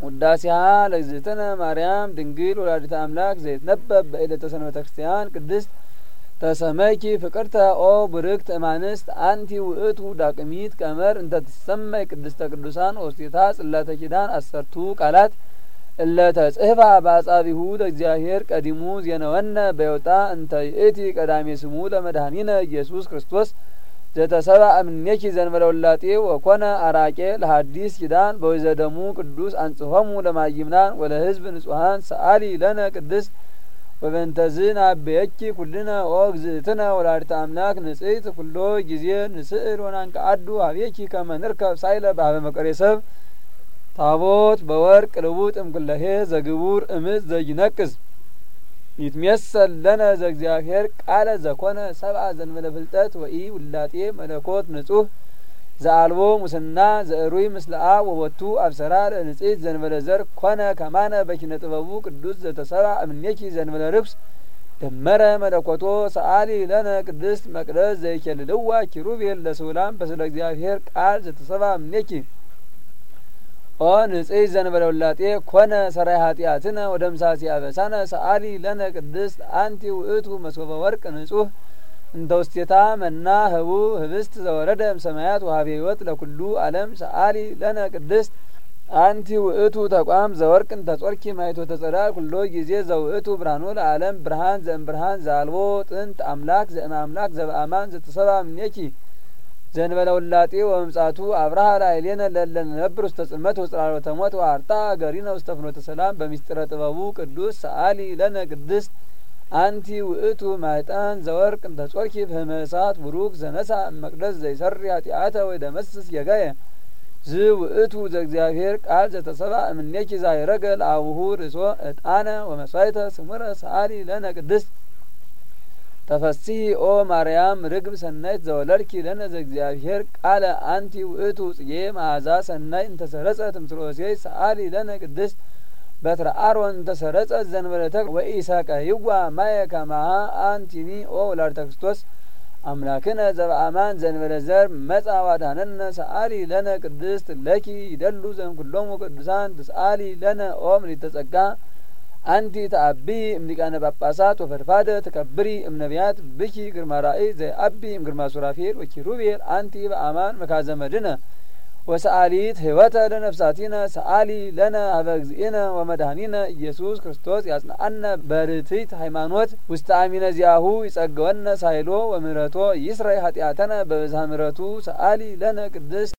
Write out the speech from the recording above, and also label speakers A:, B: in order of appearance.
A: ውዳሴሃ ለእግዝእትነ ማርያም ድንግል ወላዲተ አምላክ ዘይትነበብ በዕለተ ሰንበተ ክርስቲያን ቅድስት ተሰመኪ ፍቅርተ ኦ ብርክት እማንስት አንቲ ውእቱ ዳቅሚት ቀመር እንተ ትሰመይ ቅድስተ ቅዱሳን ወስቴታ ጽላተ ኪዳን አሰርቱ ቃላት እለ ተጽሕፋ በአጻቢሁ ለእግዚአብሔር ቀዲሙ ዜነወነ በዮጣ እንተ ይእቲ ቀዳሜ ስሙ ለመድኃኒነ ኢየሱስ ክርስቶስ ዘተሰብአ እምኔኪ ዘእንበለ ውላጤ ወኮነ አራቄ ለሐዲስ ኪዳን በወይዘደሙ ቅዱስ አንጽሖሙ ለማይምናን ወለሕዝብ ንጹሐን ሰአሊ ለነ ቅድስት ወበእንተዝን አበየኪ ኩልነ ኦ እግዝእትነ ወላዲተ አምላክ ንጽሕት ኩሎ ጊዜ ንስእል ወናንቀአዱ አብየኪ ከመ ንርከብ ሳይለ በኀበ መቀሬሰብ ታቦት በወርቅ ልቡጥ እምኩለሄ ዘግቡር እምዝ ዘይነቅዝ ይትሜሰል ለነ ዘእግዚአብሔር ቃለ ዘኮነ ሰብአ ዘእንበለ ፍልጠት ወኢ ውላጤ መለኮት ንጹሕ ዘአልቦ ሙስና ዘእሩይ ምስለ አብ ወወቱ አብሰራ ለንጽሕት ዘእንበለ ዘር ኮነ ከማነ በኪነ ጥበቡ ቅዱስ ዘተሰብአ እምኔኪ ዘእንበለ ርኩስ ደመረ መለኮቶ ሰአሊ ለነ ቅድስት መቅደስ ዘይኬልልዋ ኪሩቤል ለስውላን በስለ እግዚአብሔር ቃል ዘተሰብአ እምኔኪ ኦ ንጽሕት ዘእንበለ ውላጤ ኮነ ሰራይ ኃጢአትነ ወደምሳሴ አበሳነ ሰአሊ ለነ ቅድስት አንቲ ውእቱ መሶበ ወርቅ ንጹሕ እንተ ውስቴታ መና ህቡ ህብስት ዘወረደ እምሰማያት ወሀበ ሕይወት ለኩሉ ዓለም ሰአሊ ለነ ቅድስት አንቲ ውእቱ ተቋም ዘወርቅ እንተ ጾርኪ ማይቶ ተጸዳል ኩሎ ጊዜ ዘውእቱ ብርሃኑ ለዓለም ብርሃን ዘእምብርሃን ዘአልቦ ጥንት አምላክ ዘእምአምላክ ዘበአማን ዘተሰብአ እምኔኪ ዘእንበለ ውላጤ ወመምጻቱ አብርሃ ላዕሌነ ለእለ ነነብር ውስተ ጽልመት ወጽላሎተ ሞት ወአርጣ ገሪነ ውስተ ፍኖተ ሰላም በምስጢረ ጥበቡ ቅዱስ ሰአሊ ለነ ቅድስት አንቲ ውእቱ ማዕጠን ዘወርቅ እንተ ጾርኪ ፍህመ እሳት ቡሩክ ዘነሳ መቅደስ ዘይሰሪ ኃጢአተ ወይደመስስ የጋየ ዝውእቱ ዘእግዚአብሔር ቃል ዘተሰብአ እምኔኪ ዛይረገ ለአቡሁ ርእሶ ዕጣነ ወመሥዋዕተ ስሙረ ሰአሊ ለነ ቅድስት ተፈሥሒ ኦ ማርያም ርግብ ሰናይት ዘወለድኪ ለነ ዘእግዚአብሔር ቃለ አንቲ ውእቱ ጽጌ መዓዛ ሰናይ እንተሰረጸት እምስለ ሆሴዕ ሰአሊ ለነ ቅድስት በትረ አሮን እንተሰረጸት ዘእንበለ ተክል ወኢሰቀይዋ ማየ ከማሃ አንቲኒ ኦ ወላዲተ ክርስቶስ አምላክነ ዘበአማን ዘእንበለ ዘር መጻ ዋዳነነ ሰአሊ ለነ ቅድስት ለኪ ይደሉ ዘእምኩሎሙ ቅዱሳን ትስአሊ ለነ ኦ ምልዕተ ጸጋ አንቲ ተአቢ እምሊቃነ ጳጳሳት ወፈድፋደ ተከብሪ እምነቢያት ብኪ ግርማ ራእይ ዘአቢ እምግርማ ሱራፌል ወኪሩቤል አንቲ በአማን መካዘ መድነ ወሰአሊት ሕይወተ ለነፍሳቲነ ሰአሊ ለነ ሀበ እግዚእነ ወመድኃኒነ ኢየሱስ ክርስቶስ ያጽንአነ በርትዕት ሃይማኖት ውስተ አሚነ ዚአሁ ይጸገወነ ሳይሎ ወምህረቶ ይስረይ ኃጢአተነ በብዝሃ ምሕረቱ ሰአሊ ለነ ቅድስት